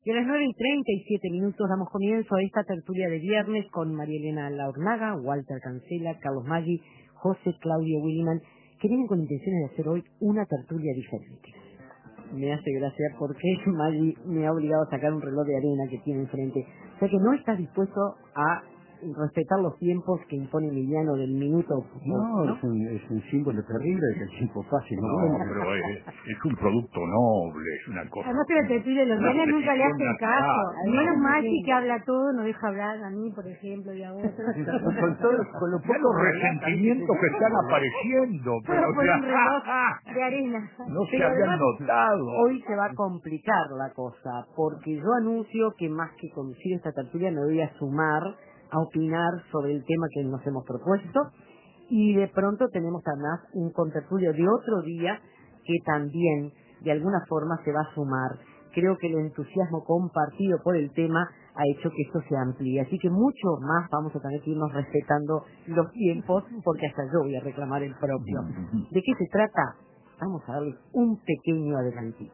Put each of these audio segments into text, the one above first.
Y a las 9:37 damos comienzo a esta tertulia de viernes con María Elena Laurnaga, Walter Cancela, Carlos Maggi, José Claudio Williman, que vienen con intenciones de hacer hoy una tertulia diferente. Me hace gracia porque Maggi me ha obligado a sacar un reloj de arena que tiene enfrente. O sea que no estás dispuesto a respetar los tiempos que impone Emiliano del minuto. No, es un símbolo terrible de que el tiempo fácil. No, pero es un producto noble, es una cosa. Además, pero te pide los nenes nunca le hacen caso. Menos Maggi que habla todo, no deja hablar a mí, por ejemplo, y a vos. Con los resentimientos que están apareciendo. Pero por un reloj de arena. No se habían notado. Hoy se va a complicar la cosa, porque yo anuncio que más que conducir esta tertulia me voy a sumar a opinar sobre el tema que nos hemos propuesto, y de pronto tenemos además un contertulio de otro día que también de alguna forma se va a sumar. Creo que el entusiasmo compartido por el tema ha hecho que esto se amplíe, así que mucho más vamos a tener que irnos respetando los tiempos, porque hasta yo voy a reclamar el propio. ¿De qué se trata? Vamos a darle un pequeño adelantito.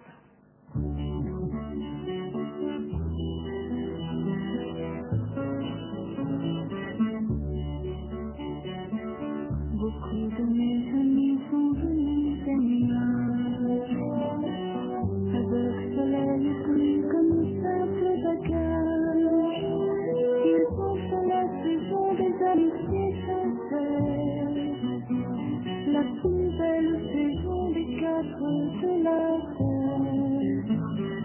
Beaucoup de mes amis sont venus témoigner avec soleil gris comme un simple bagage. Ils ont fait la saison des amitiés sincères, la plus belle saison des quatre de la terre.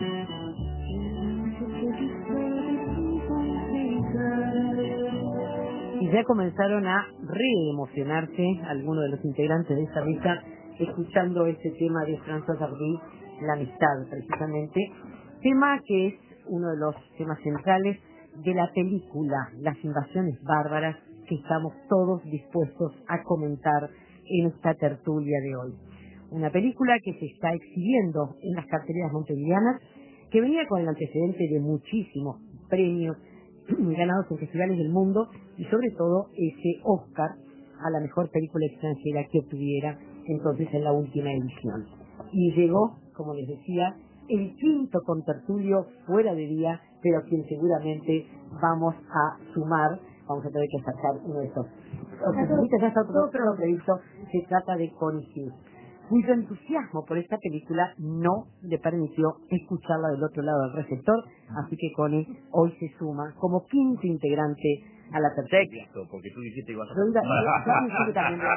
C'était du feu des plus beaux paysages. Y ya comenzaron a reemocionarse algunos de los integrantes de esta mesa escuchando este tema de François Hardy, la amistad precisamente, tema que es uno de los temas centrales de la película Las invasiones bárbaras, que estamos todos dispuestos a comentar en esta tertulia de hoy. Una película que se está exhibiendo en las carteleras montevideanas, que venía con el antecedente de muchísimos premios ganados en festivales del mundo, y sobre todo ese Oscar a la mejor película extranjera que obtuviera entonces en la última edición. Y llegó, como les decía, el quinto contertulio fuera de día, pero a quien seguramente vamos a sumar. Vamos a tener que sacar uno de estos. Ya está otro previsto. Se trata de Connie Hughes, cuyo entusiasmo por esta película no le permitió escucharla del otro lado del receptor, así que Connie hoy se suma como quinto integrante a la tertulia. Porque tú dijiste que ibas a... Yo también voy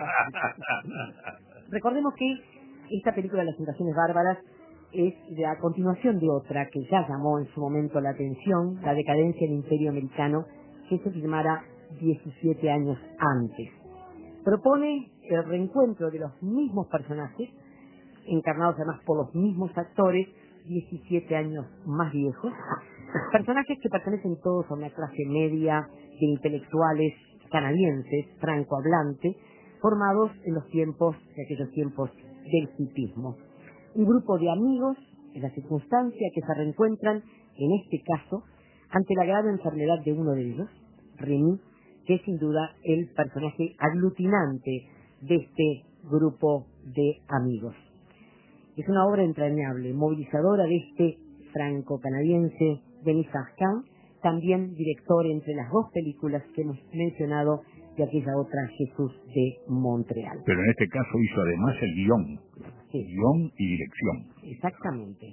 a... Recordemos que esta película de Las invasiones bárbaras es la continuación de otra que ya llamó en su momento la atención, La decadencia del Imperio Americano, que se filmara 17 años antes. Propone el reencuentro de los mismos personajes, encarnados además por los mismos actores, 17 años más viejos, personajes que pertenecen todos a una clase media de intelectuales canadienses, francohablantes, formados en aquellos tiempos del hipismo. Un grupo de amigos, en la circunstancia que se reencuentran, en este caso, ante la grave enfermedad de uno de ellos, Remy, que es sin duda el personaje aglutinante de este grupo de amigos. Es una obra entrañable, movilizadora de este franco-canadiense Denis Arcand, también director entre las dos películas que hemos mencionado de aquella otra, Jesús de Montreal. Pero en este caso hizo además el guión, sí. Guión y dirección. Exactamente.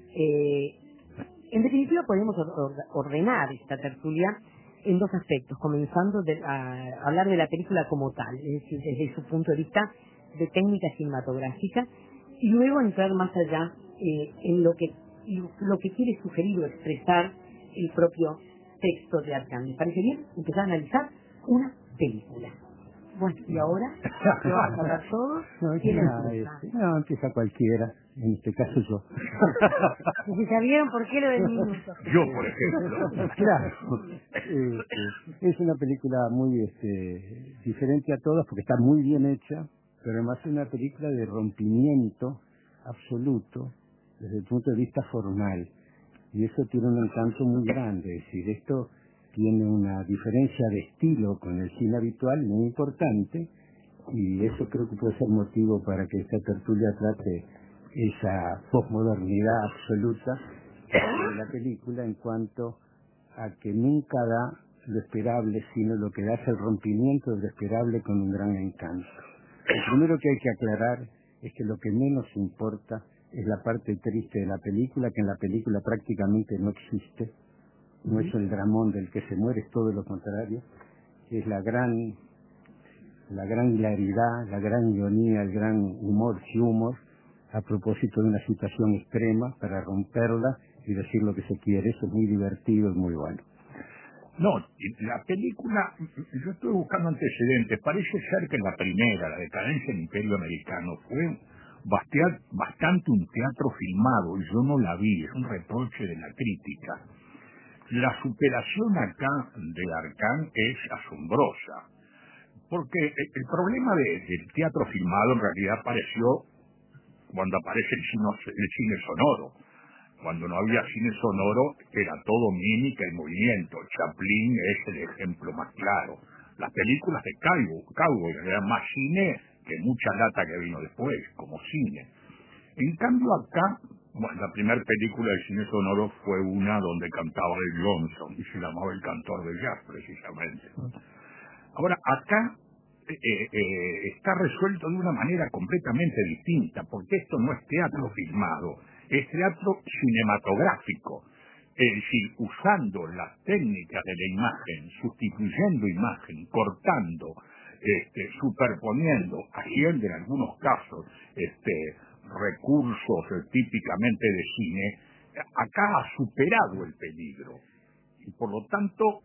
En definitiva podemos ordenar esta tertulia en dos aspectos, comenzando a hablar de la película como tal, es decir, desde su punto de vista de técnica cinematográfica, y luego entrar más allá en lo que quiere sugerir o expresar el propio texto de Arcand. ¿Me parece bien? Empezar a analizar una película. Bueno, ¿y ahora? ¿Lo vamos a hablar todos? No, empieza cualquiera, en este caso yo. ¿Y sabieron por qué lo del minuto? Yo, por ejemplo. Claro. Es una película muy diferente a todas porque está muy bien hecha, pero además es una película de rompimiento absoluto desde el punto de vista formal. Y eso tiene un encanto muy grande, es decir, esto tiene una diferencia de estilo con el cine habitual muy importante, y eso creo que puede ser motivo para que esta tertulia trate esa posmodernidad absoluta la película en cuanto a que nunca da lo esperable, sino lo que da es el rompimiento de lo esperable con un gran encanto. Lo primero que hay que aclarar es que lo que menos importa es la parte triste de la película, que en la película prácticamente no existe, no es el dramón del que se muere, es todo lo contrario, es la gran hilaridad, la gran ironía, el gran humor a propósito de una situación extrema para romperla y decir lo que se quiere. Eso es muy divertido, es muy bueno. No, la película, yo estoy buscando antecedentes, parece ser que la primera, La decadencia del Imperio Americano, fue bastante un teatro filmado, y yo no la vi, es un reproche de la crítica. La superación acá de Arcán es asombrosa, porque el problema del teatro filmado en realidad apareció cuando aparece el cine sonoro. Cuando no había cine sonoro era todo mímica y movimiento. Chaplin es el ejemplo más claro. Las películas de Cowboy eran más cine que mucha lata que vino después, como cine. En cambio acá, bueno, la primera película de cine sonoro fue una donde cantaba el Johnson y se llamaba El Cantor de Jazz, precisamente. Ahora, acá está resuelto de una manera completamente distinta, porque esto no es teatro filmado, es teatro cinematográfico, es decir, usando las técnicas de la imagen, sustituyendo imagen, cortando, superponiendo, haciendo en algunos casos recursos típicamente de cine. Acá ha superado el peligro y por lo tanto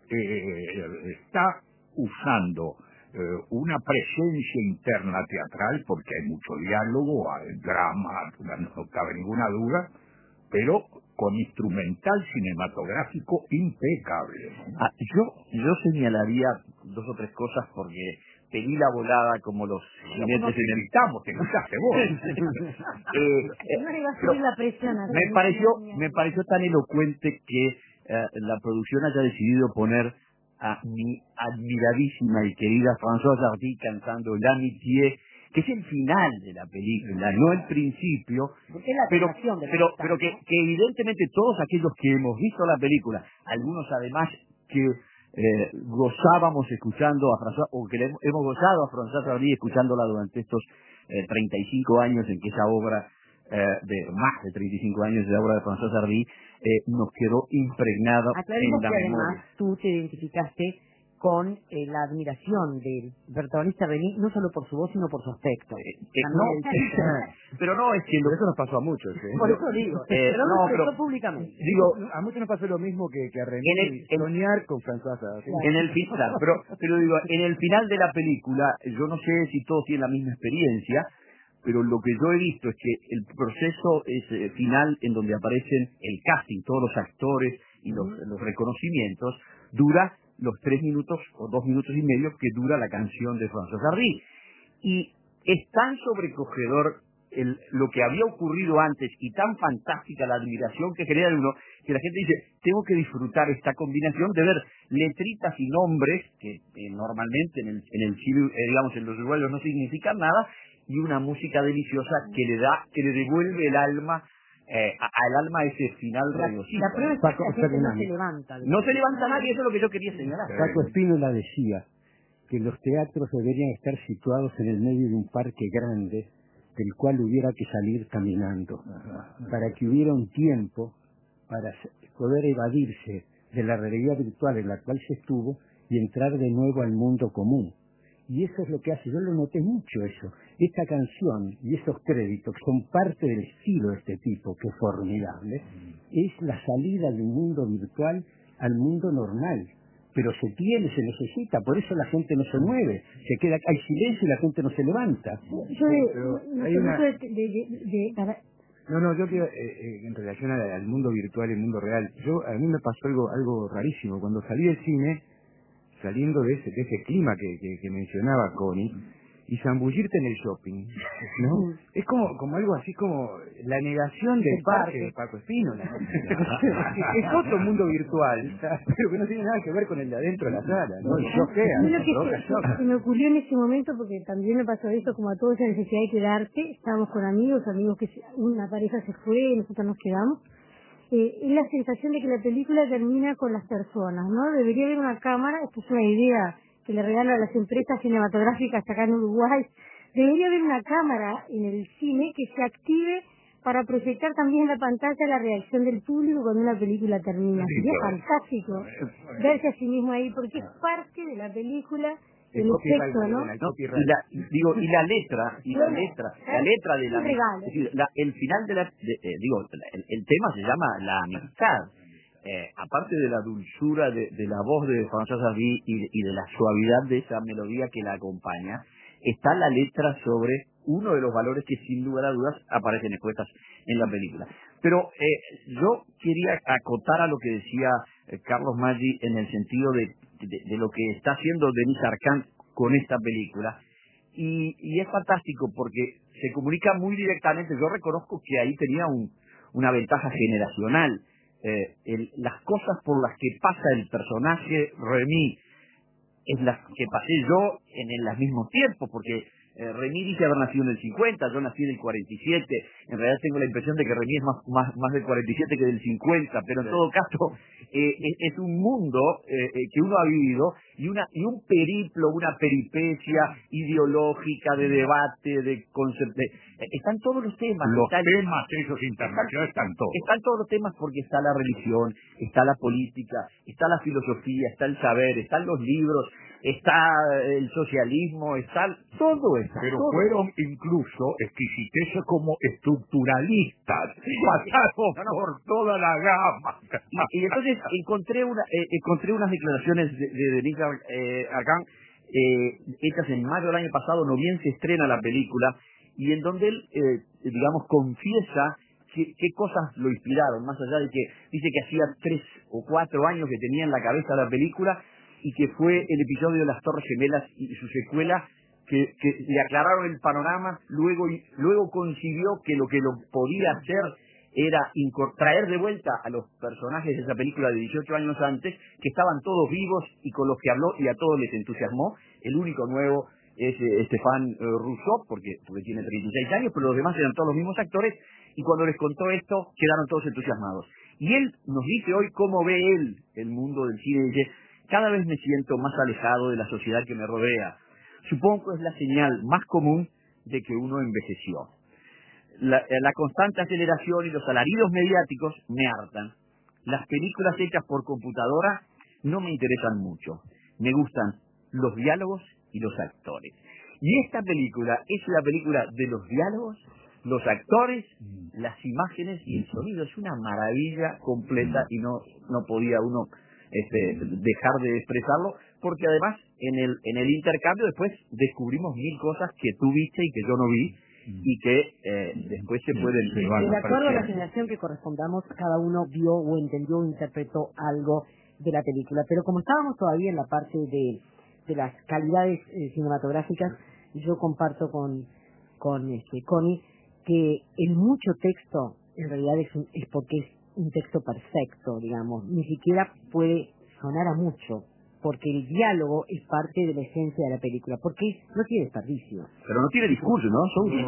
está usando una presencia interna teatral, porque hay mucho diálogo, hay drama, no cabe ninguna duda, pero con instrumental cinematográfico impecable. Yo señalaría dos o tres cosas, porque pedí la volada como los jinetes en el estamos, te escuchaste vos. No le va a subir la presión a me pareció tan elocuente que la producción haya decidido poner a mi admiradísima y querida Françoise Hardy cantando L'Amitié, que es el final de la película, no el principio, pero que evidentemente todos aquellos que hemos visto la película, algunos además que gozábamos escuchando a Françoise, o que hemos gozado a Françoise Hardy escuchándola durante estos 35 años en que esa obra, de más de 35 años de la obra de Françoise Hardy, nos quedó impregnada Aclaremos en la que memoria. además tú te identificaste con la admiración del protagonista René, no solo por su voz, sino por su aspecto. Pero no es que Eso nos pasó a muchos. Por eso digo, pero no, pero públicamente. Digo, a muchos nos pasó lo mismo que a René, soñar con Françoise. En el final, pero digo, en el final de la película, yo no sé si todos tienen la misma experiencia, pero lo que yo he visto es que el proceso es final, en donde aparecen el casting, todos los actores y los reconocimientos, dura los 3 minutos o 2 minutos y medio que dura la canción de Françoise Hardy. Y es tan sobrecogedor lo que había ocurrido antes y tan fantástica la admiración que genera en uno, que la gente dice, tengo que disfrutar esta combinación de ver letritas y nombres que normalmente en el cine, digamos, en los uruguayos no significan nada, y una música deliciosa que le devuelve el alma al alma ese final regocijo. La prueba es que la gente no se levanta. No se levanta nadie, eso es lo que yo quería señalar. Paco Espínola decía que los teatros deberían estar situados en el medio de un parque grande, del cual hubiera que salir caminando, para que hubiera un tiempo para poder evadirse de la realidad virtual en la cual se estuvo y entrar de nuevo al mundo común. Y eso es lo que hace, yo lo noté mucho eso. Esta canción y esos créditos que son parte del estilo de este tipo, que es formidable, es la salida de un mundo virtual al mundo normal. Pero se necesita, por eso la gente no se mueve, se queda, hay silencio y la gente no se levanta. Yo quiero, en relación al mundo virtual y el mundo real, a mí me pasó algo rarísimo. Cuando salí del cine, saliendo de ese clima que mencionaba Connie, y zambullirte en el shopping, ¿no? Es como algo así como la negación del parque de Paco Espínola, ¿no? Es otro mundo virtual, pero que no tiene nada que ver con el de adentro de la sala, ¿no? Y choquea. Se me ocurrió en ese momento, porque también me pasó esto, como a todos, esa necesidad de quedarte. Estábamos con amigos que una pareja se fue, nosotros nos quedamos. es la sensación de que la película termina con las personas, ¿no? Debería haber una cámara, esto es una idea que le regalo a las empresas cinematográficas acá en Uruguay, debería haber una cámara en el cine que se active para proyectar también en la pantalla la reacción del público cuando una película termina. Sí, Sería claro. fantástico verse a sí mismo ahí, porque es parte de la película, el efecto, ¿no? Y la letra de la, Un regalo. es decir, el final de el tema se llama la amistad. Aparte de la dulzura de la voz de François Hardy y de la suavidad de esa melodía que la acompaña, está la letra sobre uno de los valores que sin lugar a dudas aparecen expuestas en la película. Pero yo quería acotar a lo que decía Carlos Maggi en el sentido de lo que está haciendo Denis Arcand con esta película, y es fantástico porque se comunica muy directamente. Yo reconozco que ahí tenía una ventaja generacional. Las cosas por las que pasa el personaje Remy es las que pasé yo en los mismos tiempos, porque Remy dice haber nacido en el 50, yo nací en el 47, en realidad tengo la impresión de que Remy es más del 47 que del 50, pero en todo caso es un mundo que uno ha vivido y un periplo, una peripecia ideológica de debate, de concepto. Están todos los temas. Los temas esos internacionales están todos. Están todos los temas porque está la religión, está la política, está la filosofía, está el saber, están los libros, está el socialismo, está todo eso. Pero fueron incluso exquisiteces como estructuralistas. Pasaron por toda la gama. Y entonces encontré unas declaraciones de Denis Arcand hechas en mayo del año pasado, no bien se estrena la película, y en donde él, digamos, confiesa qué cosas lo inspiraron, más allá de que dice que hacía 3 o 4 años que tenía en la cabeza la película, y que fue el episodio de las Torres Gemelas y su secuela que le aclararon el panorama. Luego concibió que lo podía hacer era traer de vuelta a los personajes de esa película de 18 años antes, que estaban todos vivos y con los que habló, y a todos les entusiasmó. El único nuevo es Stéphane Rousseau, porque tiene 36 años, pero los demás eran todos los mismos actores, y cuando les contó esto, quedaron todos entusiasmados. Y él nos dice hoy cómo ve él el mundo del cine. Dice: cada vez me siento más alejado de la sociedad que me rodea. Supongo que es la señal más común de que uno envejeció. La constante aceleración y los alaridos mediáticos me hartan. Las películas hechas por computadora no me interesan mucho. Me gustan los diálogos y los actores. Y esta película es la película de los diálogos, los actores, las imágenes y el sonido. Es una maravilla completa, y no podía uno dejar de expresarlo, porque además en el intercambio después descubrimos 1000 cosas que tú viste y que yo no vi, y que después se pueden... De acuerdo a la generación que correspondamos, cada uno vio o entendió o interpretó algo de la película. Pero como estábamos todavía en la parte de las calidades cinematográficas, yo comparto con Connie que el mucho texto en realidad es porque es un texto perfecto, digamos, ni siquiera puede sonar a mucho, porque el diálogo es parte de la esencia de la película, porque no tiene desperdicio. Pero no tiene discurso, ¿no?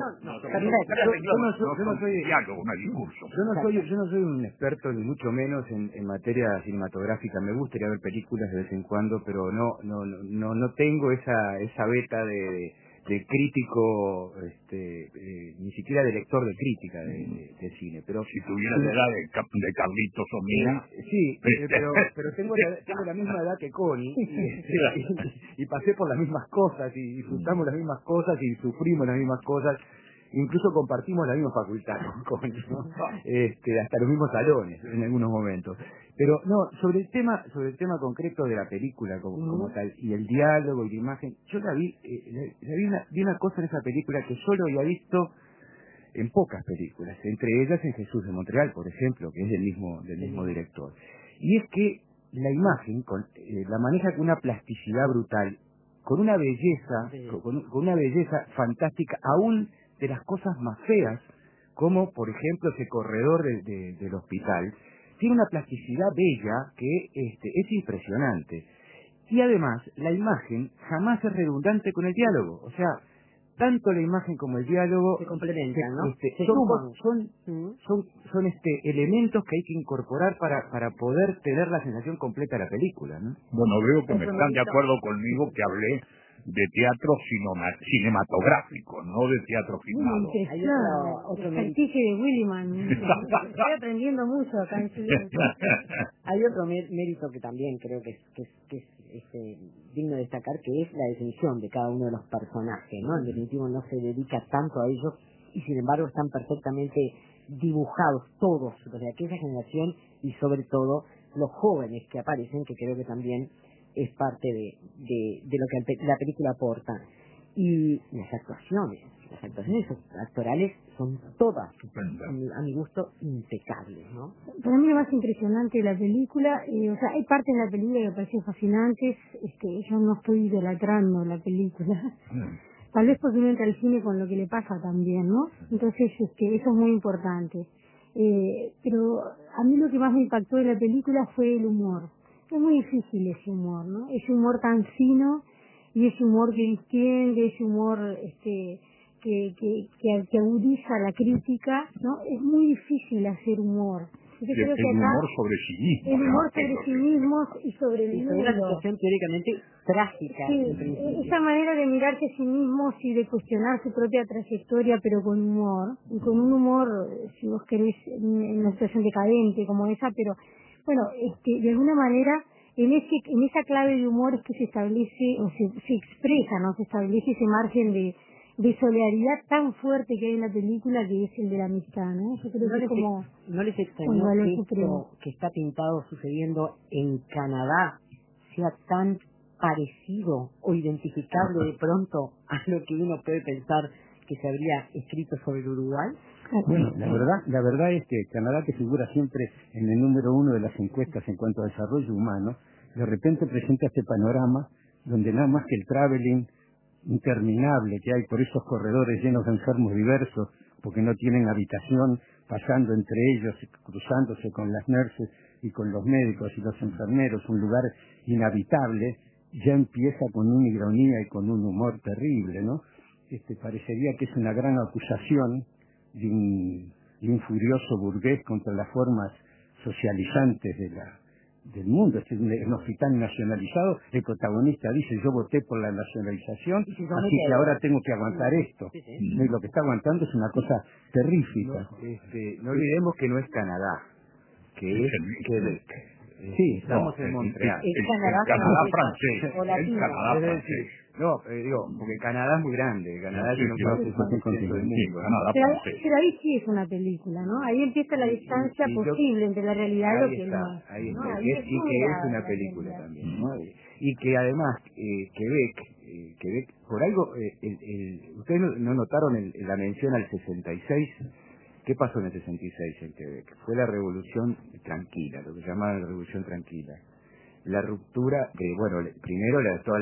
Yo no soy un experto, ni mucho menos en materia cinematográfica. Me gustaría ver películas de vez en cuando, pero no tengo esa beta de crítico, ni siquiera de lector de crítica de cine. Pero si tuviera la edad de Carlitos o mía... sí, pero tengo la misma edad que Connie, y pasé por las mismas cosas, y disfrutamos las mismas cosas, y sufrimos las mismas cosas. Incluso compartimos la misma facultad con Connie, ¿no? Hasta los mismos salones en algunos momentos. Pero no, sobre el tema concreto de la película como tal, y el diálogo y la imagen, yo vi una cosa en esa película que solo había visto en pocas películas, entre ellas en Jesús de Montreal, por ejemplo, que es del mismo director. Y es que la imagen la maneja con una plasticidad brutal, con una belleza, con una belleza fantástica, aún de las cosas más feas, como por ejemplo ese corredor del hospital. Tiene una plasticidad bella que es impresionante. Y además, la imagen jamás es redundante con el diálogo. O sea, tanto la imagen como el diálogo se complementan, ¿no? Se son, suman. son elementos que hay que incorporar para poder tener la sensación completa de la película, ¿no? Bueno, veo que me están de acuerdo conmigo que hablé de teatro cinematográfico, no de teatro filmado. Hay otro mérito de Williman. Estoy aprendiendo mucho acá en Chile. Hay otro mérito que también creo que es digno de destacar, que es la definición de cada uno de los personajes, ¿no? En definitivo no se dedica tanto a ellos y sin embargo están perfectamente dibujados todos, los de aquella generación y sobre todo los jóvenes que aparecen, que creo que también es parte de lo que la película aporta. Y las actuaciones actorales son todas, a mi gusto, impecables, ¿no? Para mí lo más impresionante de la película, o sea, hay partes de la película que me parecen fascinantes, yo no estoy idolatrando la película, tal vez porque uno entra al cine con lo que le pasa también, ¿no? Entonces, eso es muy importante. Pero a mí lo que más me impactó de la película fue el humor. Es muy difícil ese humor, ¿no? Ese humor tan fino y ese humor que distiende, ese humor que agudiza la crítica, ¿no? Es muy difícil hacer humor. Yo creo que acá, humor sobre sí mismo. El humor sobre sí mismos y sobre el mundo. Es una situación teóricamente trágica. Sí, esa manera de mirarse a sí mismos y de cuestionar su propia trayectoria, pero con humor. Y con un humor, si vos querés, en una situación decadente como esa, pero bueno, de alguna manera, en esa clave de humor es que se establece, o se expresa, ¿no? Se establece ese margen de solidaridad tan fuerte que hay en la película, que es el de la amistad, ¿no? Yo creo que es como... ¿No les extrañó que esto que está pintado sucediendo en Canadá sea tan parecido o identificable de pronto a lo que uno puede pensar que se habría escrito sobre el Uruguay? Bueno, la verdad es que Canadá, que figura siempre en el número 1 de las encuestas en cuanto a desarrollo humano, de repente presenta este panorama donde nada más que el traveling interminable que hay por esos corredores llenos de enfermos diversos, porque no tienen habitación, pasando entre ellos, cruzándose con las nurses y con los médicos y los enfermeros, un lugar inhabitable, ya empieza con una ironía y con un humor terrible, ¿no? Parecería que es una gran acusación de un furioso burgués contra las formas socializantes del mundo. Es un hospital nacionalizado, el protagonista dice: yo voté por la nacionalización, así que ahora tengo que aguantar esto. Y lo que está aguantando es una cosa terrífica. No olvidemos que no es Canadá, que es Quebec. Sí, estamos en Montreal. El Canadá francés. El Canadá francés. No, porque Canadá es muy grande, Canadá tiene un 4% del mundo. Pero ahí sí es una película, ¿no? Ahí empieza la distancia posible entre la realidad y lo que no es. Ahí está, y que es una película también, ¿no? Y que además, Quebec, por algo, ustedes no notaron la mención al 66. ¿Qué pasó en el 66 en Quebec? Fue la Revolución Tranquila, lo que llamaban la Revolución Tranquila. La ruptura de, primero toda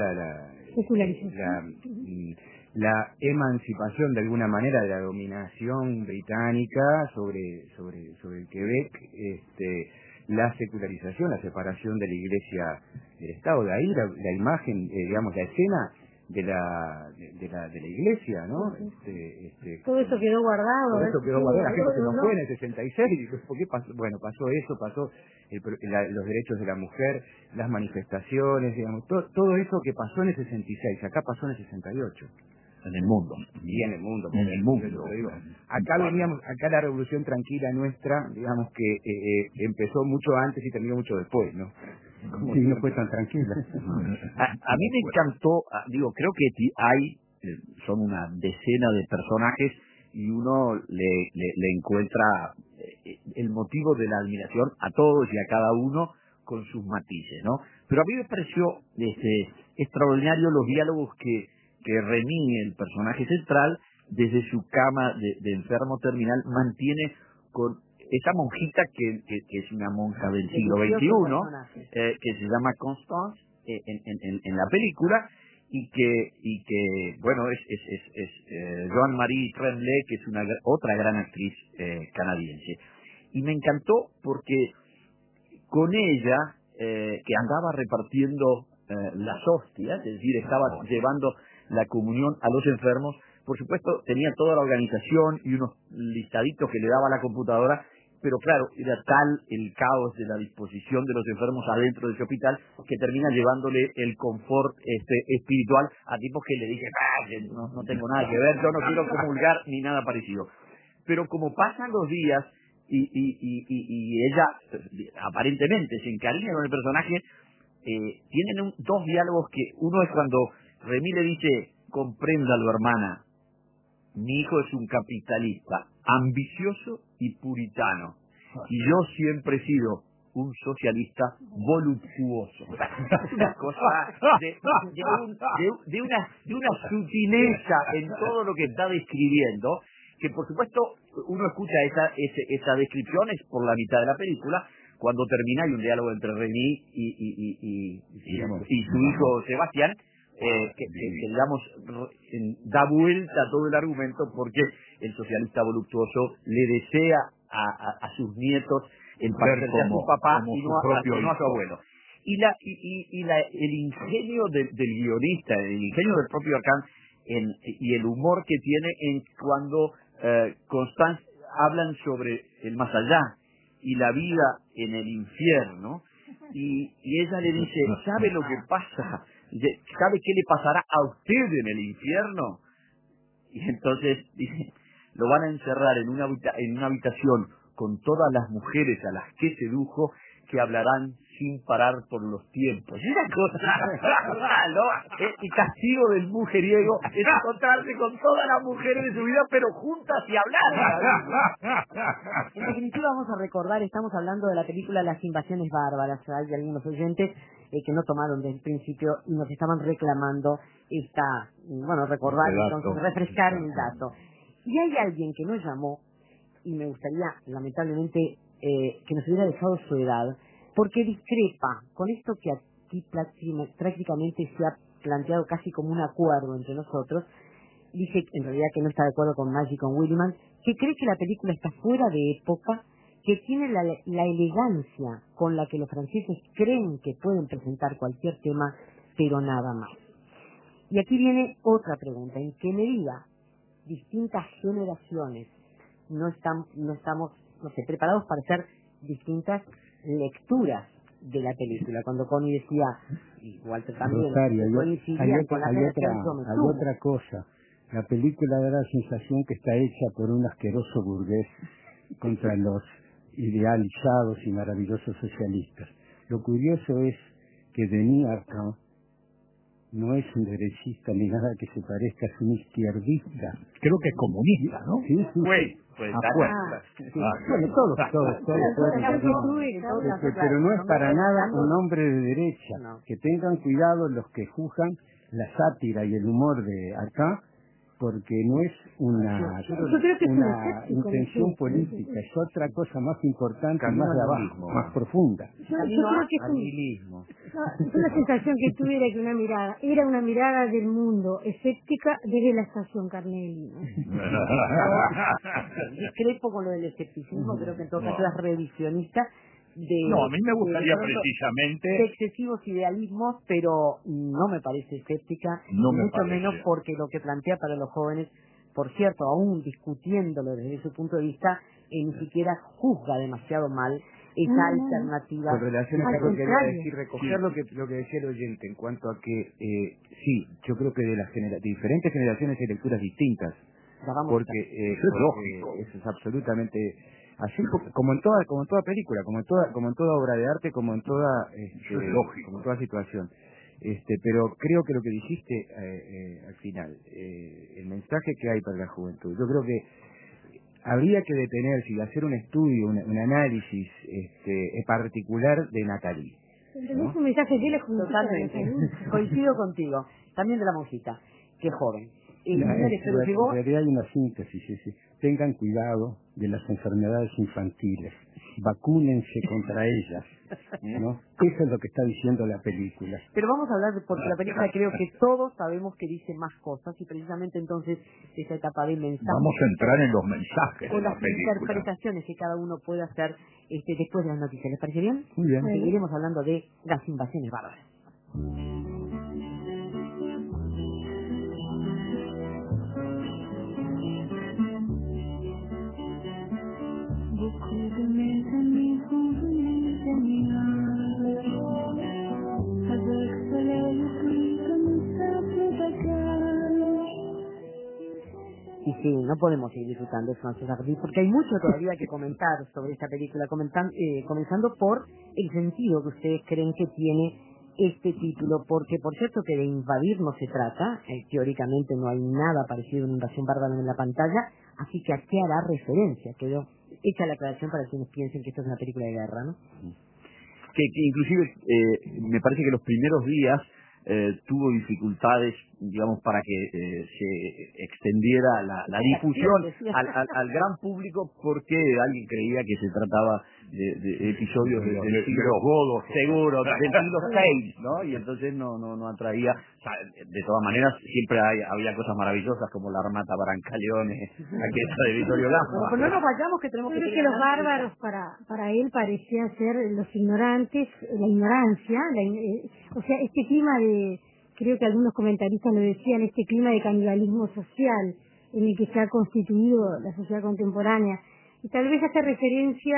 la emancipación de alguna manera de la dominación británica sobre el Quebec, la secularización, la separación de la Iglesia del Estado. De ahí la imagen, digamos, la escena de la Iglesia, ¿no? Todo eso quedó guardado. Todo eso quedó guardado. La gente se nos fue en el 66. ¿Por qué pasó? Bueno, pasó eso, los derechos de la mujer, las manifestaciones, digamos, todo eso que pasó en el 66, acá pasó en el 68. En el mundo. Y en el mundo. En el mundo. Acá la revolución tranquila nuestra, digamos que empezó mucho antes y terminó mucho después, ¿no? Sí, no fue tan tranquila. A mí me encantó, creo que son una decena de personajes y uno le encuentra el motivo de la admiración a todos y a cada uno con sus matices, ¿no? Pero a mí me pareció extraordinario los diálogos que Remy, el personaje central, desde su cama de enfermo terminal, mantiene con esa monjita que es una monja del siglo XXI, que se llama Constance en la película, y que bueno, es Joan-Marie Tremblay, que es otra gran actriz canadiense. Y me encantó porque con ella, que andaba repartiendo las hostias, es decir, estaba llevando la comunión a los enfermos, por supuesto tenía toda la organización y unos listaditos que le daba a la computadora, pero claro, era tal el caos de la disposición de los enfermos adentro de ese hospital que termina llevándole el confort espiritual a tipos que le dije, no tengo nada que ver, yo no quiero comulgar ni nada parecido. Pero como pasan los días y ella aparentemente se encariña con el personaje, tienen dos diálogos que uno es cuando Remy le dice, compréndalo hermana, mi hijo es un capitalista, ambicioso y puritano, y yo siempre he sido un socialista voluptuoso. Una cosa de una sutileza en todo lo que está describiendo, que por supuesto uno escucha esa descripción es por la mitad de la película. Cuando termina hay un diálogo entre Remy y su hijo Sebastián, que digamos da vuelta a todo el argumento, porque el socialista voluptuoso le desea a sus nietos el parecerse a su papá y no a su abuelo. El ingenio del guionista, el ingenio del propio Arcand y el humor que tiene en cuando Constance hablan sobre el más allá y la vida en el infierno, y ella le dice, ¿sabe lo que pasa? ¿Sabe qué le pasará a usted en el infierno? Y entonces dice, lo van a encerrar en una habitación con todas las mujeres a las que sedujo, que hablarán sin parar por los tiempos. Y una cosa, ¿no? El castigo del mujeriego es encontrarse con todas las mujeres de su vida, pero juntas y hablar. En definitiva, vamos a recordar, estamos hablando de la película Las Invasiones Bárbaras. Hay algunos oyentes que no tomaron desde el principio y nos estaban reclamando recordar, entonces refrescar el dato. Y hay alguien que nos llamó, y me gustaría, lamentablemente, que nos hubiera dejado su edad, porque discrepa con esto que aquí prácticamente se ha planteado casi como un acuerdo entre nosotros. Dice en realidad que no está de acuerdo con Maggie, con Williman, que cree que la película está fuera de época, que tiene la elegancia con la que los franceses creen que pueden presentar cualquier tema, pero nada más. Y aquí viene otra pregunta: ¿en qué medida distintas generaciones no estamos preparados para hacer distintas lecturas de la película? Cuando Connie decía, y Walter también, Rosario, hay otra cosa. La película da la sensación que está hecha por un asqueroso burgués contra los idealizados y maravillosos socialistas. Lo curioso es que Denis Arcand no es un derechista ni nada que se parezca, es un izquierdista. Creo que es comunista, ¿no? Sí. Pero no es para nada un hombre de derecha. Que tengan cuidado los que juzgan la sátira y el humor de Arcand, porque no es una intención política, es otra cosa más importante, más de abajo, más profunda. Yo creo que es una sensación que tuviera que era una mirada del mundo escéptica desde la estación Carnelli, ¿no? Discrepo con lo del escepticismo, creo que en todo caso es revisionista. A mí me gustaría precisamente de excesivos idealismos, pero no me parece escéptica, mucho menos porque lo que plantea para los jóvenes, por cierto, aún discutiéndolo desde su punto de vista, ni siquiera juzga demasiado mal esa alternativa. Con relación a lo que quería decir, recoger lo que decía el oyente en cuanto a que yo creo que de las diferentes generaciones hay lecturas distintas, porque eso es absolutamente así, como en toda película, como en toda obra de arte, como en toda situación. Pero creo que lo que dijiste al final, el mensaje que hay para la juventud, yo creo que habría que detenerse y hacer un estudio, un análisis particular de Natalie, ¿no? Es un mensaje de la juventud. Totalmente, coincido contigo. También de la música, que es joven. En realidad hay una síntesis, tengan cuidado de las enfermedades infantiles, vacúnense contra ellas, ¿no? Eso es lo que está diciendo la película. Pero vamos a hablar porque la película creo que todos sabemos que dice más cosas, y precisamente entonces esa etapa de mensajes. Vamos a entrar en los mensajes o de la las película, interpretaciones que cada uno puede hacer después de las noticias. ¿Les parece bien? Muy bien. Seguiremos hablando de Las Invasiones Bárbaras. sí, no podemos seguir disfrutando de François Hardy porque hay mucho todavía que comentar sobre esta película, comenzando por el sentido que ustedes creen que tiene este título, porque por cierto que de invadir no se trata, teóricamente no hay nada parecido a una invasión bárbara en la pantalla, así que a qué hará referencia, quedó hecha la aclaración para quienes piensen que esto es una película de guerra, ¿no? Que inclusive me parece que los primeros días tuvo dificultades, digamos, para que se extendiera la difusión al gran público, porque alguien creía que se trataba de episodios de los godos, seguro, del siglo VI, ¿no? Y entonces no atraía. O sea, de todas maneras, siempre había cosas maravillosas como la Armata Brancaleone, aquella de Vittorio Gassman. Pero no nos vayamos, que tenemos Yo creo que los bárbaros para él parecían ser los ignorantes, la ignorancia, o sea, este clima de, creo que algunos comentaristas lo decían, este clima de canibalismo social en el que se ha constituido la sociedad contemporánea. Y tal vez hace referencia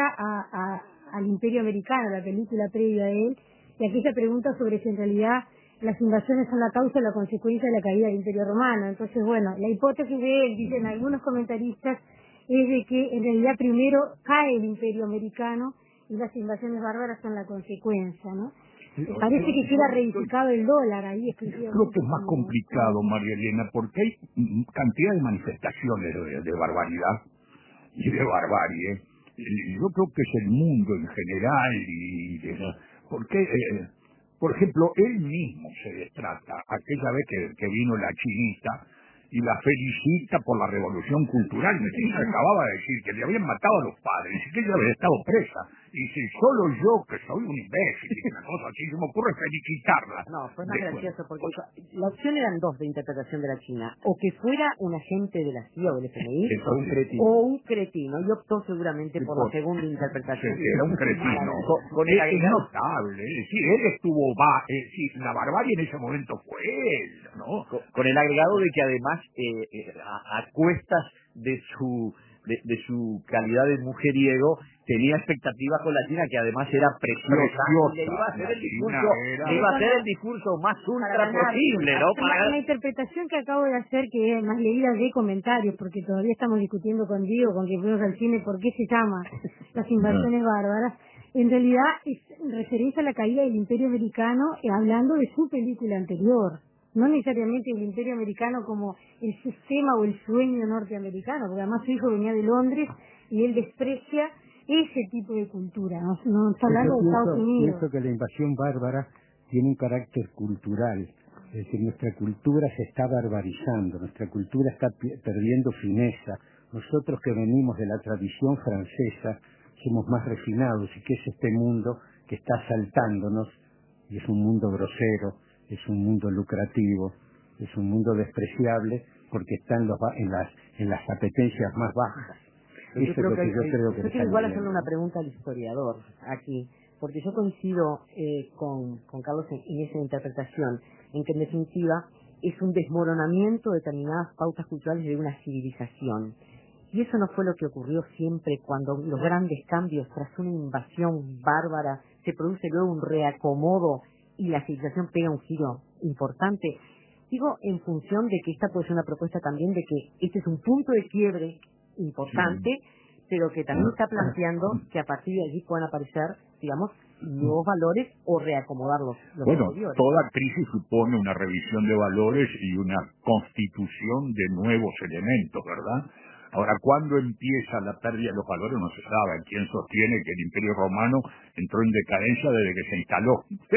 al Imperio Americano, la película previa a él, y aquella pregunta sobre si en realidad las invasiones son la causa o la consecuencia de la caída del Imperio Romano. Entonces, bueno, la hipótesis de él, dicen algunos comentaristas, es de que en realidad primero cae el Imperio Americano y las invasiones bárbaras son la consecuencia, ¿no? Parece que queda reivindicado el dólar ahí exclusivamente. Creo que es más complicado, María Elena, porque hay cantidad de manifestaciones de barbaridad y de barbarie. Yo creo que es el mundo en general, porque, por ejemplo, él mismo se destrata aquella vez que vino la chinita y la felicita por la revolución cultural. Me acababa de decir que le habían matado a los padres y que ella había estado presa. Y si solo yo, que soy un imbécil, y una cosa así, se me ocurre felicitarla. No, fue más gracioso, porque la opción eran dos de interpretación de la China: o que fuera un agente de la CIA o del FMI, o un cretino, y optó seguramente por la segunda interpretación. Sí, era un cretino. Es notable, es decir, él estuvo, la barbarie en ese momento fue él, ¿no? Con el agregado de que además, a cuestas de su calidad de mujeriego, tenía expectativas con la China, que además era preciosa. Y le iba a hacer el discurso más ultra posible, ¿no? La interpretación que acabo de hacer, que es más leída de comentarios, porque todavía estamos discutiendo con Diego, con quien fuimos al cine, por qué se llama Las Invasiones Bárbaras, en realidad es referencia a la caída del Imperio Americano, hablando de su película anterior. No necesariamente el Imperio Americano como el sistema o el sueño norteamericano, porque además su hijo venía de Londres y él desprecia ese tipo de cultura, no está hablando de Estados Unidos. Pienso que la invasión bárbara tiene un carácter cultural, es decir, nuestra cultura se está barbarizando, nuestra cultura está perdiendo fineza. Nosotros que venimos de la tradición francesa somos más refinados, y que es este mundo que está asaltándonos, y es un mundo grosero, es un mundo lucrativo, es un mundo despreciable, porque está en las apetencias más bajas. Eso es lo que yo creo que yo quiero igual hacerle una pregunta al historiador aquí, porque yo coincido con Carlos en esa interpretación, en que en definitiva es un desmoronamiento de determinadas pautas culturales de una civilización. Y eso no fue lo que ocurrió siempre cuando los grandes cambios tras una invasión bárbara se produce luego un reacomodo y la civilización pega un giro importante. Digo, en función de que esta puede ser una propuesta también de que este es un punto de quiebre importante, pero que también está planteando que a partir de allí puedan aparecer, digamos, nuevos valores o reacomodar los anteriores. Toda crisis supone una revisión de valores y una constitución de nuevos elementos, ¿verdad? Ahora, ¿cuándo empieza la pérdida de los valores? No se sabe. ¿Quién sostiene que el Imperio Romano entró en decadencia desde que se instaló?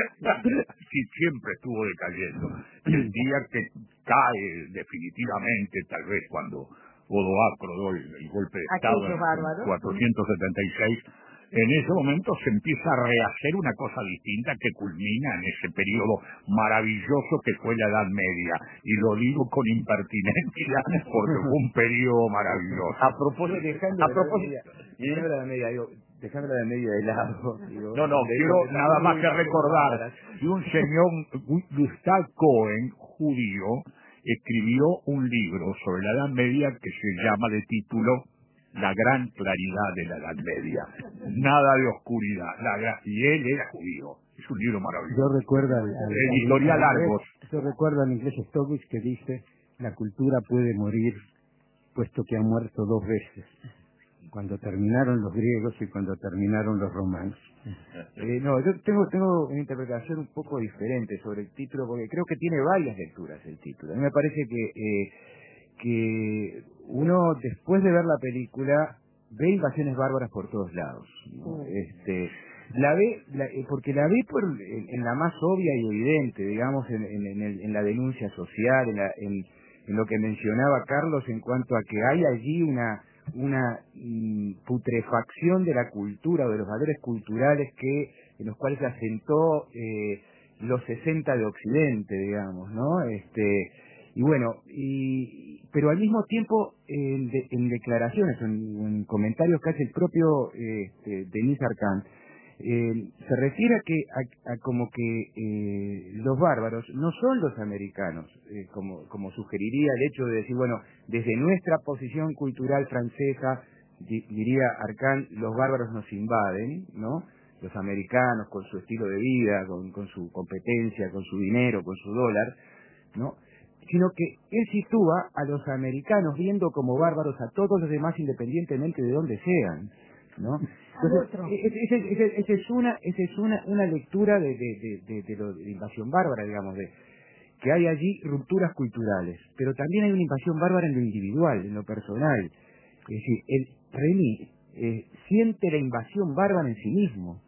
Sí, siempre estuvo decayendo. El día que cae definitivamente, tal vez cuando Odoacro dio el golpe de Estado en 476, en ese momento se empieza a rehacer una cosa distinta que culmina en ese periodo maravilloso que fue la Edad Media. Y lo digo con impertinencia porque fue un periodo maravilloso. A propósito, déjame la de media de lado. No, quiero nada más que recordar que un señor, Gustav Cohen, judío, escribió un libro sobre la Edad Media que se llama de título La gran claridad de la Edad Media. Nada de oscuridad. Y él era judío. Es un libro maravilloso. Yo recuerdo al inglés Stokes que dice: la cultura puede morir puesto que ha muerto 2 veces, cuando terminaron los griegos y cuando terminaron los romanos. No, yo tengo una interpretación un poco diferente sobre el título, porque creo que tiene varias lecturas el título. A mí me parece que uno, después de ver la película, ve invasiones bárbaras por todos lados, ¿no? Porque la ve en la más obvia y evidente, digamos, en la denuncia social, en lo que mencionaba Carlos en cuanto a que hay allí una putrefacción de la cultura o de los valores culturales en los cuales se asentó los 60 de Occidente, digamos, ¿no? Y bueno, pero al mismo tiempo en declaraciones, en comentarios que hace el propio Denis Arcand, se refiere a como que los bárbaros no son los americanos, como sugeriría el hecho de decir, bueno, desde nuestra posición cultural francesa, diría Arcand, los bárbaros nos invaden, ¿no? Los americanos con su estilo de vida, con su competencia, con su dinero, con su dólar, ¿no? Sino que él sitúa a los americanos viendo como bárbaros a todos los demás independientemente de dónde sean, ¿no? Entonces, esa es una lectura de invasión bárbara, digamos, que hay allí rupturas culturales, pero también hay una invasión bárbara en lo individual, en lo personal. Es decir, el Remy siente la invasión bárbara en sí mismo.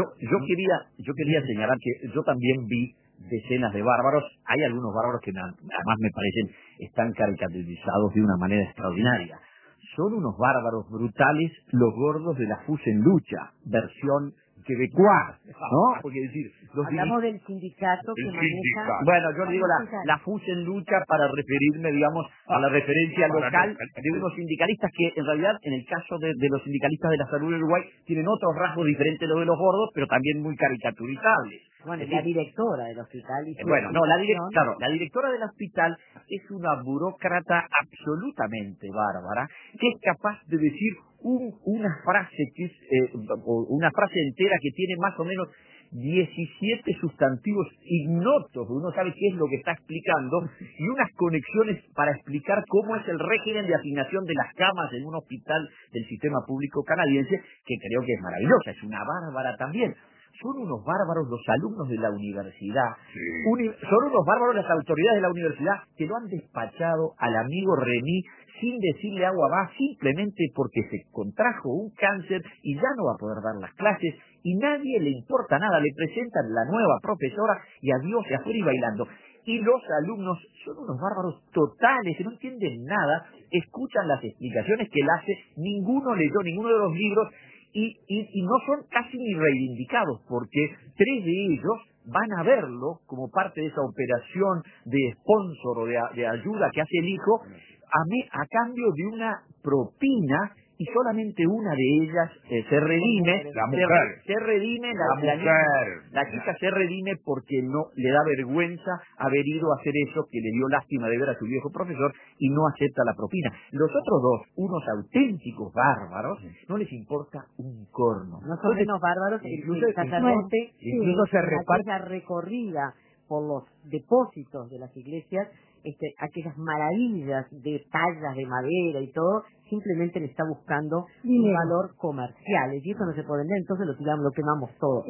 Yo quería señalar que yo también vi decenas de bárbaros. Hay algunos bárbaros que además me parecen están caricaturizados de una manera extraordinaria. Son unos bárbaros brutales los gordos de la FUS en lucha, versión quebecois, ¿no? Porque decir, hablamos del sindicato que maneja... Bueno, yo digo la FUS en lucha para referirme, digamos, a la referencia local de unos sindicalistas que en realidad, en el caso de los sindicalistas de la salud de Uruguay, tienen otros rasgos diferentes de los de los gordos, pero también muy caricaturizables. Bueno, la directora del hospital... la directora del hospital es una burócrata absolutamente bárbara, que es capaz de decir una frase que es una frase entera que tiene más o menos 17 sustantivos ignotos, uno sabe qué es lo que está explicando, y unas conexiones para explicar cómo es el régimen de asignación de las camas en un hospital del sistema público canadiense, que creo que es maravillosa, es una bárbara también. Son unos bárbaros los alumnos de la universidad, son unos bárbaros las autoridades de la universidad que lo han despachado al amigo Remy sin decirle agua va, simplemente porque se contrajo un cáncer y ya no va a poder dar las clases y nadie le importa nada, le presentan la nueva profesora y adiós y afuera y bailando. Y los alumnos son unos bárbaros totales, que no entienden nada, escuchan las explicaciones que él hace, ninguno leyó ninguno de los libros y no son casi ni reivindicados, porque 3 de ellos van a verlo como parte de esa operación de sponsor o de ayuda que hace el hijo, a cambio de una propina, y solamente una de ellas se redime. La mujer. Se redime, la chica se redime porque no le da vergüenza haber ido a hacer eso, que le dio lástima de ver a su viejo profesor, y no acepta la propina. Los otros 2, unos auténticos bárbaros, no les importa un corno. No son menos bárbaros, el sacerdote, incluso se reparte la recorrida por los depósitos de las iglesias, aquellas maravillas de tallas de madera y todo, simplemente le está buscando un valor comercial, y eso no se puede vender, entonces lo quemamos todo.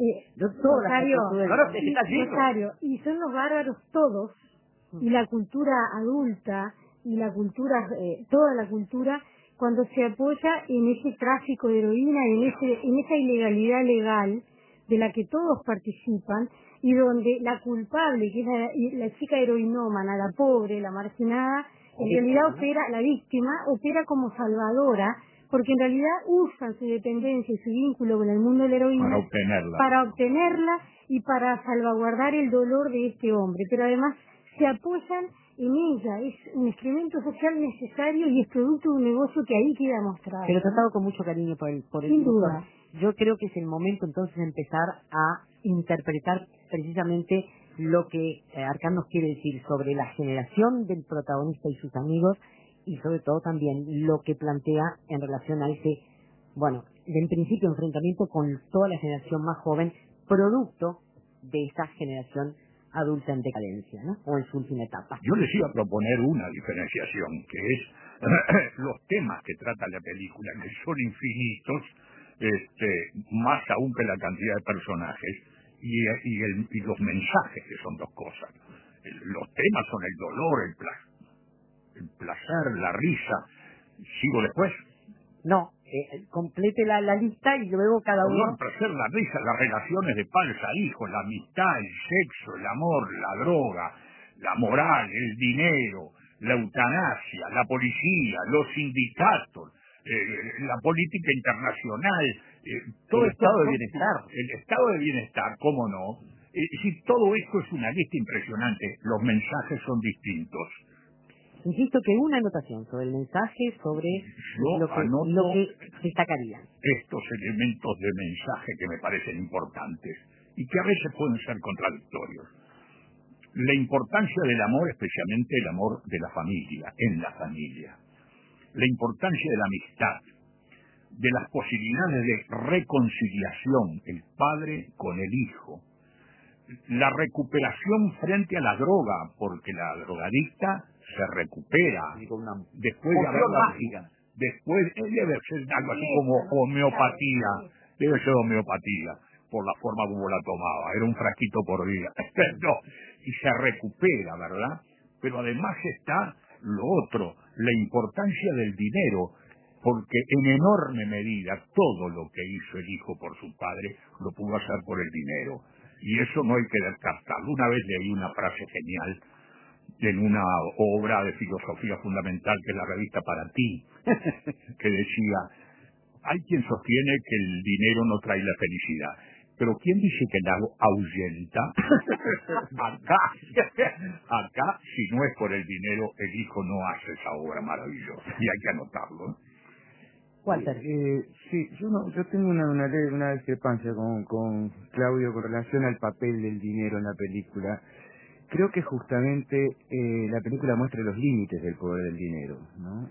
Y son los bárbaros todos, y la cultura adulta, y la cultura, toda la cultura, cuando se apoya en ese tráfico de heroína, en esa ilegalidad legal de la que todos participan, y donde la culpable, que es la chica heroinómana, la pobre, la marginada, en realidad la víctima opera como salvadora, porque en realidad usan su dependencia y su vínculo con el mundo de la heroína para obtenerla y para salvaguardar el dolor de este hombre, pero además se apoyan en ella, es un instrumento social necesario y es producto de un negocio que ahí queda mostrado. Pero tratado con mucho cariño por el Sin duda. Yo creo que es el momento entonces de empezar a interpretar precisamente lo que Arcand nos quiere decir sobre la generación del protagonista y sus amigos, y sobre todo también lo que plantea en relación a ese, en principio enfrentamiento con toda la generación más joven, producto de esa generación adulta en decadencia, ¿no? O en su última etapa. Yo les iba a proponer una diferenciación, que es los temas que trata la película, que son infinitos, más aún que la cantidad de personajes, y los mensajes, que son dos cosas. Los temas son el dolor, el placer, la risa. ¿Sigo después? No, complete la lista y luego cada uno... El placer, la risa, las relaciones de padres a hijos, la amistad, el sexo, el amor, la droga, la moral, el dinero, la eutanasia, la policía, los sindicatos, la política internacional, todo el estado de bienestar. El estado de bienestar, cómo no. Todo esto es una lista impresionante. Los mensajes son distintos. Insisto que una anotación sobre el mensaje, sobre lo que destacaría. Estos elementos de mensaje que me parecen importantes y que a veces pueden ser contradictorios. La importancia del amor, especialmente el amor de la familia, en la familia. La importancia de la amistad, de las posibilidades de reconciliación, el padre con el hijo. La recuperación frente a la droga, porque la drogadicta se recupera después de haber mágica. Después debe ser algo así como homeopatía, por la forma como la tomaba, era un frasquito por día. No, y se recupera, ¿verdad? Pero además está lo otro, la importancia del dinero, porque en enorme medida todo lo que hizo el hijo por su padre lo pudo hacer por el dinero. Y eso no hay que descartarlo. Una vez leí una frase genial en una obra de filosofía fundamental que es la revista Para Ti, que decía, hay quien sostiene que el dinero no trae la felicidad, pero ¿quién dice que la ahuyenta? Acá, si no es por el dinero, el hijo no hace esa obra maravillosa, y hay que anotarlo. Walter. Sí, yo tengo una discrepancia con Claudio con relación al papel del dinero en la película. Creo que justamente la película muestra los límites del poder del dinero, ¿no?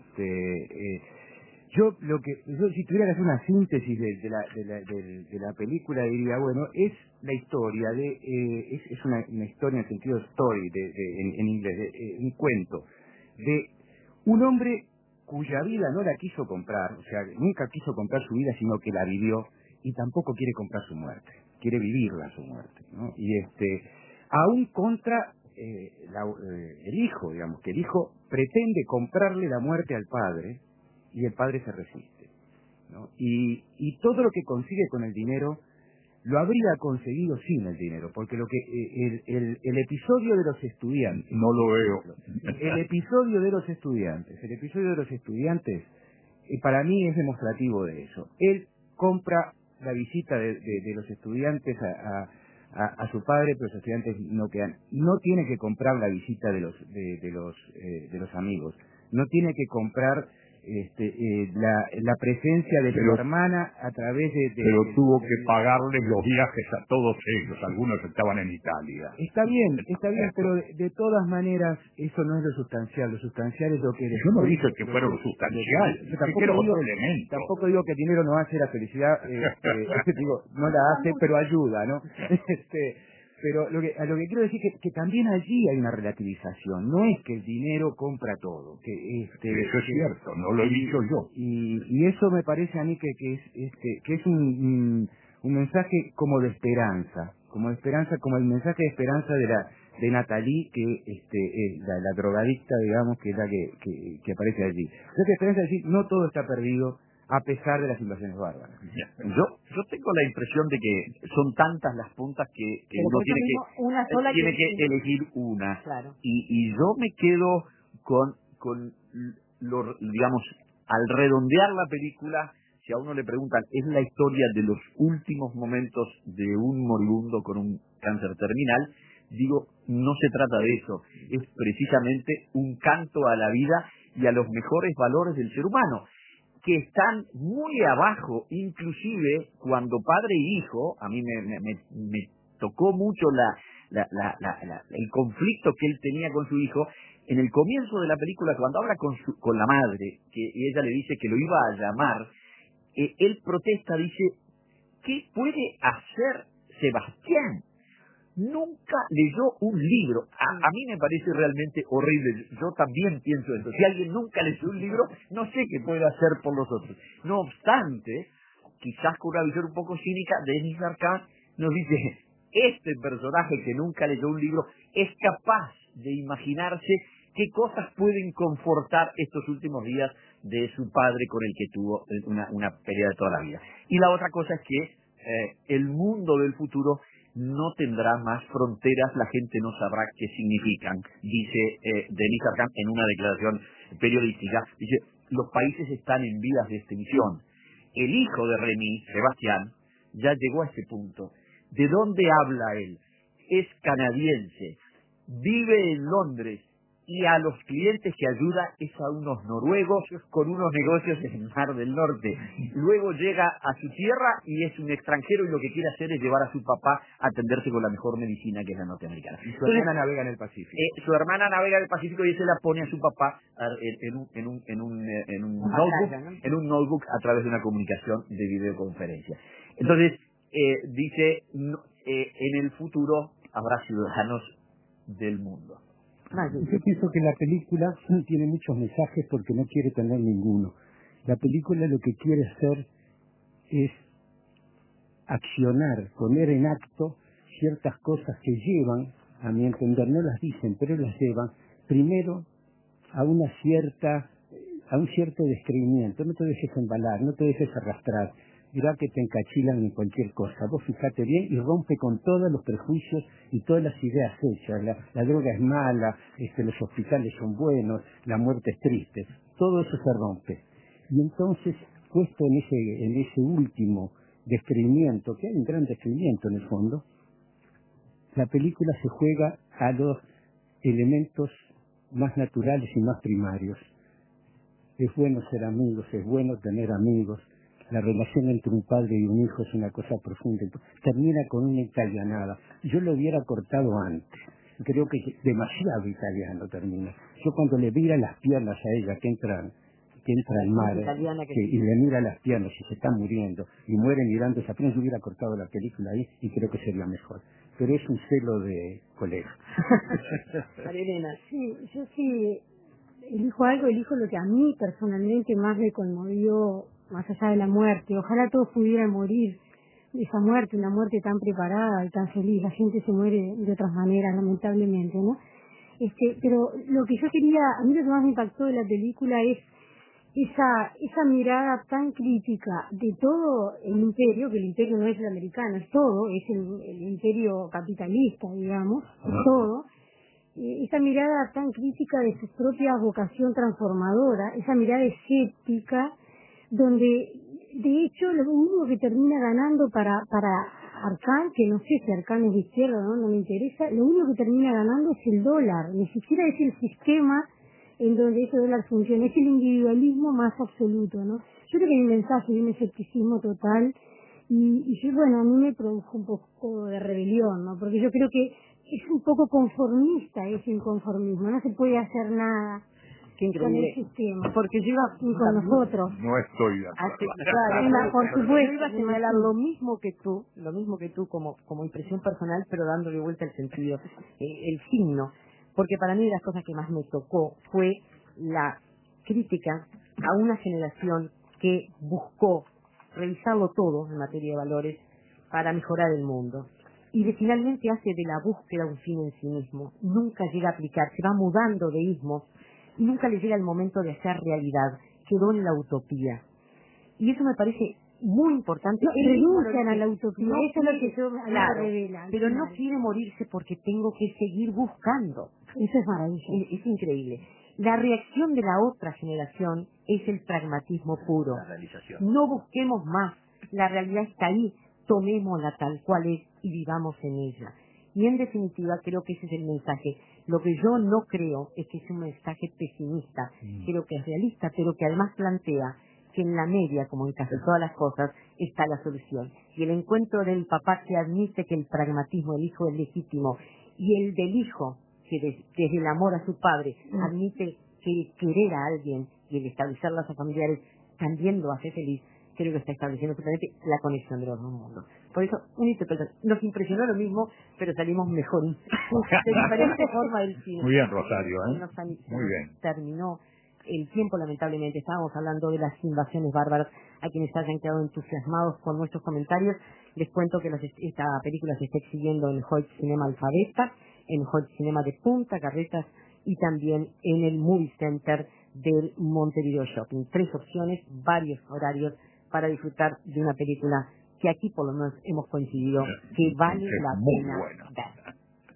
Yo si tuviera que hacer una síntesis de la película diría, bueno, es la historia es una historia en sentido story en inglés, un cuento de un hombre cuya vida no la quiso comprar, o sea, nunca quiso comprar su vida, sino que la vivió, y tampoco quiere comprar su muerte, quiere vivirla su muerte, ¿no? Y aún contra el hijo, digamos, que el hijo pretende comprarle la muerte al padre, y el padre se resiste, ¿no? Y todo lo que consigue con el dinero lo habría conseguido sin el dinero, porque lo que el episodio de los estudiantes, no lo veo. El episodio de los estudiantes, para mí es demostrativo de eso. Él compra la visita de los estudiantes a su padre, pero los estudiantes no quedan. No tiene que comprar la visita de los amigos, no tiene que comprar la presencia de su hermana a través pero tuvo que pagarles los viajes a todos ellos, algunos estaban en Italia. Está bien, pero de todas maneras eso no es lo sustancial es lo que... Yo no dije que fuera lo sustancial, tampoco digo que el dinero no hace la felicidad, digo, no la hace, pero ayuda, ¿no? Pero a lo que quiero decir que también allí hay una relativización. No es que el dinero compra todo. Eso es cierto, no lo he dicho yo. Y eso me parece a mí que es un mensaje como de esperanza, como el mensaje de esperanza de Natalie, que es la drogadicta, digamos, que es la que aparece allí. Entonces, la esperanza es decir, no todo está perdido, a pesar de las invasiones bárbaras. Yo tengo la impresión de que son tantas las puntas que uno tiene que elegir una. Claro. Y yo me quedo con digamos, al redondear la película, si a uno le preguntan, es la historia de los últimos momentos de un moribundo con un cáncer terminal, digo, no se trata de eso. Es precisamente un canto a la vida y a los mejores valores del ser humano, que están muy abajo, inclusive cuando padre y hijo, a mí me tocó mucho el conflicto que él tenía con su hijo. En el comienzo de la película, cuando habla con la madre, que ella le dice que lo iba a llamar, él protesta, dice, ¿qué puede hacer Sebastián nunca leyó un libro. A mí me parece realmente horrible. Yo también pienso eso. Si alguien nunca leyó un libro, no sé qué puede hacer por los otros. No obstante, quizás con una visión un poco cínica, Denis Arcand nos dice, este personaje que nunca leyó un libro es capaz de imaginarse qué cosas pueden confortar estos últimos días de su padre con el que tuvo una pelea de toda la vida. Y la otra cosa es que el mundo del futuro no tendrá más fronteras, la gente no sabrá qué significan, dice Denis Arcand en una declaración periodística. Dice, los países están en vías de extinción. El hijo de Remy, Sebastián, ya llegó a este punto. ¿De dónde habla él? Es canadiense, vive en Londres, y a los clientes que ayuda es a unos noruegos con unos negocios en el Mar del Norte. Luego llega a su tierra y es un extranjero y lo que quiere hacer es llevar a su papá a atenderse con la mejor medicina, que es la norteamericana. Y su hermana navega en el Pacífico. Su hermana navega en el Pacífico y se la pone a su papá en un notebook a través de una comunicación de videoconferencia. Entonces, dice, en el futuro habrá ciudadanos del mundo. Yo pienso que la película tiene muchos mensajes porque no quiere tener ninguno. La película lo que quiere hacer es accionar, poner en acto ciertas cosas que llevan, a mi entender, no las dicen, pero las llevan, primero a un cierto descreimiento. No te dejes embalar, no te dejes arrastrar. Dirá que te encachilan en cualquier cosa. Vos fíjate bien y rompe con todos los prejuicios y todas las ideas hechas. La droga es mala, los hospitales son buenos, la muerte es triste. Todo eso se rompe. Y entonces, puesto en ese último descreimiento, que hay un gran descreimiento en el fondo, la película se juega a los elementos más naturales y más primarios. Es bueno ser amigos, es bueno tener amigos. La relación entre un padre y un hijo es una cosa profunda. Termina con una italianada. Yo lo hubiera cortado antes. Creo que demasiado italiano termina. Yo cuando le mira las piernas a ella, que entra al mar, y le mira las piernas y se está muriendo, y muere mirando esa pierna, yo hubiera cortado la película ahí y creo que sería mejor. Pero es un celo de colega. Marilena. Sí, yo sí elijo algo, elijo lo que a mí personalmente más me conmovió, más allá de la muerte. Ojalá todos pudieran morir de esa muerte, una muerte tan preparada y tan feliz. La gente se muere de otras maneras, lamentablemente, ¿no? Pero lo que yo quería, a mí lo que más me impactó de la película es esa mirada tan crítica de todo el imperio, que el imperio no es el americano, es todo, es el imperio capitalista, digamos, es todo. Esa mirada tan crítica de su propia vocación transformadora, esa mirada escéptica, donde de hecho lo único que termina ganando para Arcand, que no sé si Arcand es de izquierda o no me interesa, lo único que termina ganando es el dólar, ni siquiera es el sistema en donde ese dólar funciona, es el individualismo más absoluto, ¿no? Yo creo que hay un mensaje de un escepticismo total y yo, bueno, a mí me produjo un poco de rebelión, ¿no? Porque yo creo que es un poco conformista ese inconformismo, no se puede hacer nada. Qué increíble. Con el sistema. Porque yo iba y con nosotros. No estoy de acuerdo. Por supuesto. Yo iba a señalar lo mismo que tú como impresión personal, pero dándole vuelta el sentido, el signo. Porque para mí las cosas que más me tocó fue la crítica a una generación que buscó revisarlo todo en materia de valores para mejorar el mundo. Y finalmente hace de la búsqueda un fin en sí mismo. Nunca llega a aplicar, se va mudando de ismos y nunca le llega el momento de hacer realidad. Quedó en la utopía. Y eso me parece muy importante. No, renuncian a la utopía, no eso es lo que yo claro, revela. Pero no quiere morirse porque tengo que seguir buscando. Eso es maravilloso. Es increíble. La reacción de la otra generación es el pragmatismo puro. La realización. No busquemos más. La realidad está ahí. Tomémosla tal cual es y vivamos en ella. Y en definitiva creo que ese es el mensaje. Lo que yo no creo es que es un mensaje pesimista. Creo que es realista, pero que además plantea que en la media, como en casi todas las cosas, está la solución. Y el encuentro del papá que admite que el pragmatismo del hijo es legítimo y el del hijo que desde el amor a su padre admite que querer a alguien y el establecer lazos familiares también lo hace feliz, creo que está estableciendo justamente la conexión de los dos mundos. Por eso, una interpretación. Nos impresionó lo mismo, pero salimos mejor. De diferente forma del cine. Muy bien, Rosario, Muy bien. Terminó el tiempo, lamentablemente. Estábamos hablando de las invasiones bárbaras. A quienes hayan quedado entusiasmados con nuestros comentarios, les cuento que esta película se está exhibiendo en Hoyt Cinema Alfabeta, en Hoyt Cinema de Punta Carretas y también en el Movie Center del Montevideo Shopping. 3 opciones, varios horarios para disfrutar de una película que aquí por lo menos hemos coincidido que vale la pena ver.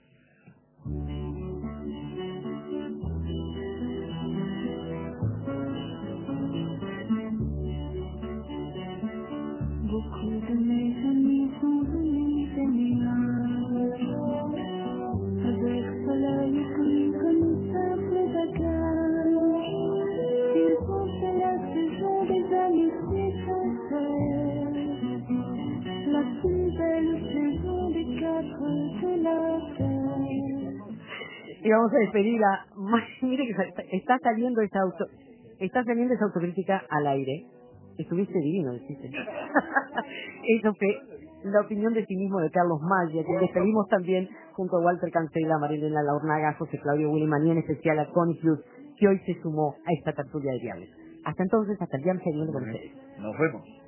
Beaucoup de mes amis sont venus témoigner avec soleil et pluie comme une simple bagarre. Ils vont c'est la saison des amitiés sincères, la plus belle saison des 4 de la terre. Y vamos a despedir a... Mire que está saliendo esa autocrítica al aire. Estuviste divino, dijiste. Eso fue la opinión de sí mismo de Carlos Maggia, que despedimos también junto a Walter Cancela, Marilena Laurnaga, José Claudio Williman y en especial a Connie Hughes, que hoy se sumó a esta tertulia de viernes. Hasta entonces, hasta el día que viene con ustedes. Nos vemos.